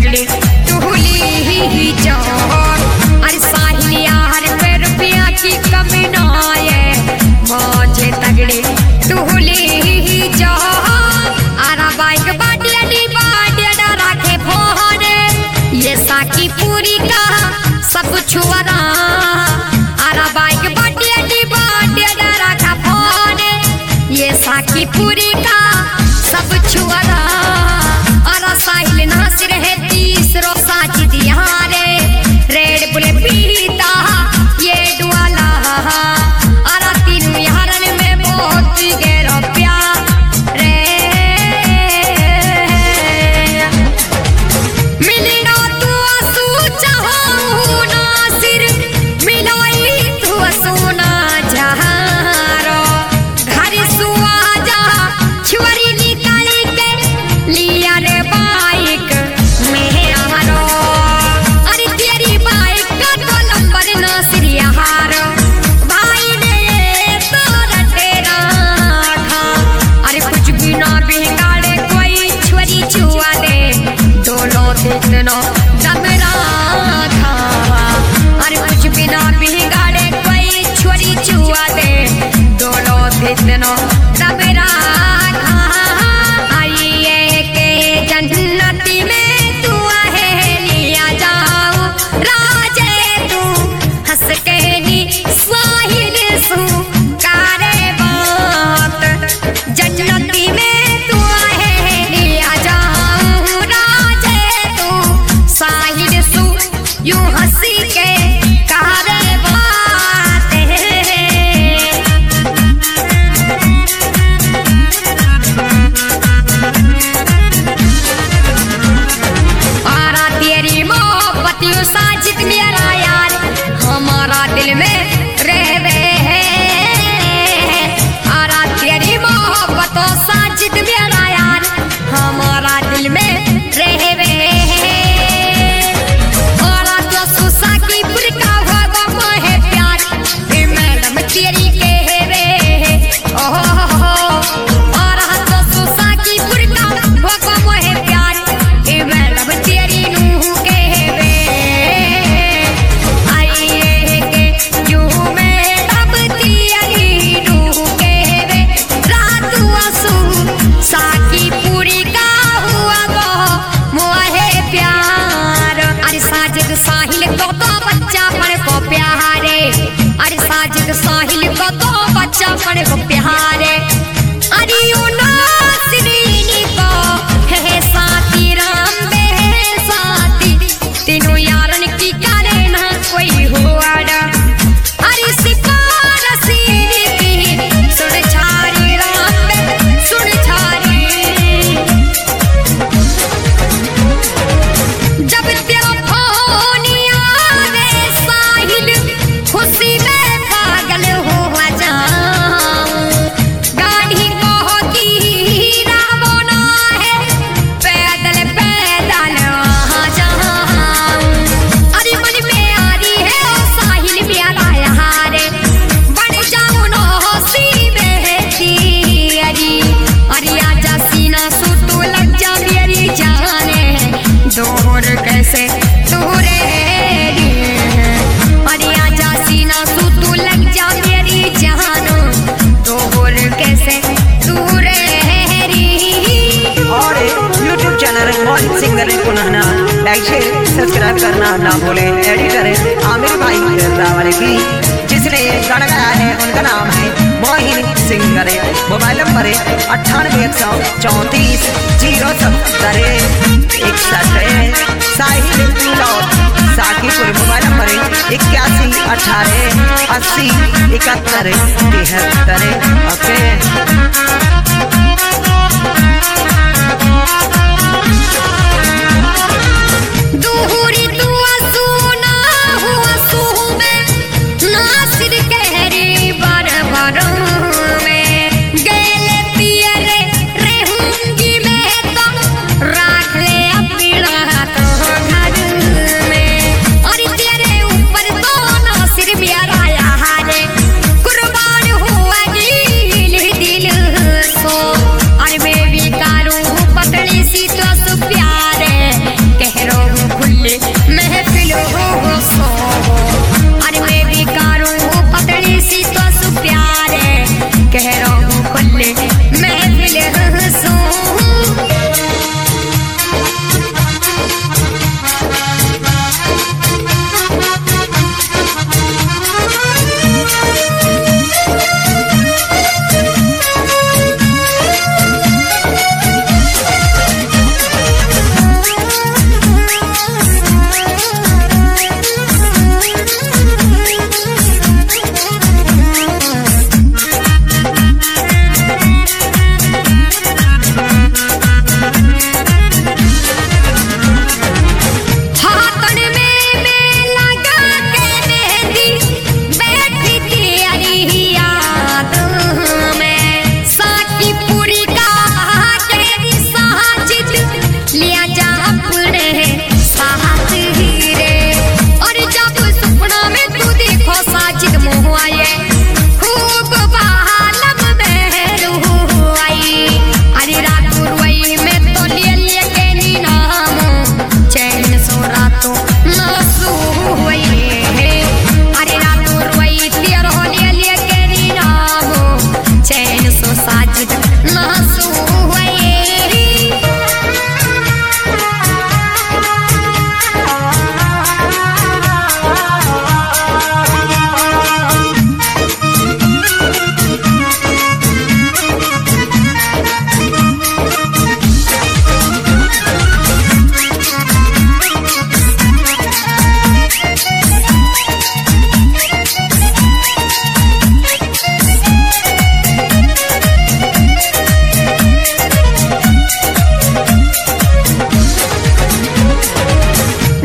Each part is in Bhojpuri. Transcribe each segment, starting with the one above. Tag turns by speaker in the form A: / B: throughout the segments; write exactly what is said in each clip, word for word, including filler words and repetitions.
A: तगड़े टूली ही जान। अरे साहिल यार पे रुपया की कमी ना आए मौजे तगड़े टूली ही जान। आरा बाइक बाटिया डी बाटिया डरा के फोने ये साकी पूरी का सब छुआरा। आरा बाइक बाटिया डी बाटिया डरा का फोने ये साकी पूरी का सब छुआरा। और साहिल नासिर है तीसरो साची दिहारे रेड बुले पीता ये डुआला। और तीनों यारन में बहुत गहरा प्यार रे। मिलना तू आंसू चाहूं नासिर मिलाई तू सोना जहारो। घर सुआ जा छुरी निकाली के लिया रे बाइक में आरो। अरे तेरी बाइक का तो नंबर नासिर यारो भाई ने तो रटेरा खा। अरे कुछ भी ना बिगाड़े कोई छुरी छुआ दे दोनों इतना दमरा खा। अरे कुछ भी ना बिगाड़े कोई छुरी छुआ दे दोनों इतना दमरा खा। आइए के जन्नती में तू आहे लिया जाओ राजे तू हंस के नी साहिल सू कारे बात। जन्नती में तू आहे लिया जाओ राजे तू साहिल सू यूं हंसी के कारे बात। आरा तेरी मोहब्बतियों साजिद मेरा यार हमारा दिल में रहवे है। आरा तेरी मोहब्बतों साजिद मेरा यार हमारा दिल में रहवे है। और जो सुसा की बुरका होगा मोहे प्यार ए मैडम तेरी कहवे ओहो। और जो सुसा की बुरका होगा मोहे प्यार ए मैडम तेरी नूह कहवे। आइए के यूं मैडम तेरी नूह कहवे रात आंसू साकी पूरी का हुआ वो मोहे प्यार। अरे साजिद साहिल को तो बच्चा पड़ को प्यारे। अरे साजिद साहिल को तो बच्चा पड़ को प्यारे। अरे ओ नासरीनी को है साथी राम बे साथी तीनों यारन की काले ना कोई हुआड़ा। अरे सिपार सीनी की सुन छारी राम बे सुन छारी। जब तेरा फोन आवे साहिल खुशी में पागल हो जाऊं। गाड़ी बहुत रावना है पैदल पैदल आ जाऊं। अरे मन में आ रही है ओ साहिल मेरा यारे बन जाऊं ना हंसी बहती। अरे अरे आजा सीना सू तू लग जा मेरी जाने दूर कैसे दूर अरे आजा सीना सू तू लग जा मेरी जानो दूर कैसे दूर।
B: और यूट्यूब चैनल मोहित सिंगर को ना लाइक शेयर सब्सक्राइब करना ना भूलें। एडिटर है आमिर भाई रावल की जिसने गाना गाया है उनका नाम है मोहित सिंगर। मोबाइल नंबर है अट्ठानवे एक सौ चौंतीस जीरो सत्तर इकसठ। साहिल साकीपुर मोबाइल नंबर है इक्यासी अठारह अस्सी इकहत्तर तिहत्तर। ओके
A: दूरी तू सुना हुआ सुबे नासिर कहरी बार बार में गेले पियरे रहूंगी मैं तो राख ले अपनी रात घर में। और तेरे ऊपर तो नासिर मेरा यार कुर्बान हुआ दिल दिल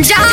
A: जा